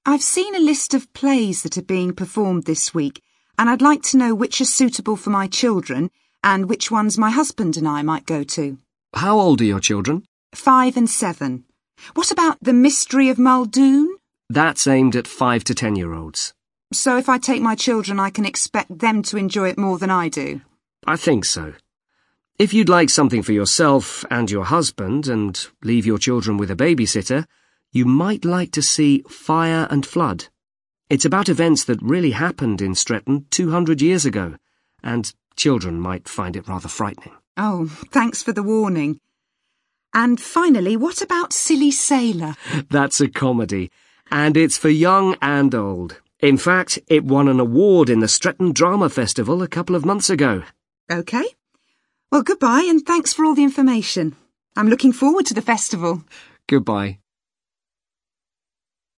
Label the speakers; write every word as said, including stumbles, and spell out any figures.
Speaker 1: I've seen a list of plays that are being performed this week, and I'd like to know which are suitable for my children and which ones my husband and I might go to.
Speaker 2: How old are your children?
Speaker 1: Five and seven. What about The Mystery of Muldoon?
Speaker 2: That's aimed at five to ten-year-olds.
Speaker 1: So if I take my children, I can expect them to enjoy it more than I do?
Speaker 2: I think so. If you'd like something for yourself and your husband and leave your children with a babysitter, you might like to see Fire and Flood. It's about events that really happened in Stretton two hundred years ago, and children might find it rather frightening.
Speaker 1: Oh, thanks for the warning. And finally, what about Silly Sailor?
Speaker 2: That's a comedy, and it's for young and old. In fact, it won an award in the Stretton Drama Festival a couple of months ago.
Speaker 1: OK. Well, goodbye, and thanks for all the information. I'm looking forward to the festival.
Speaker 2: Goodbye.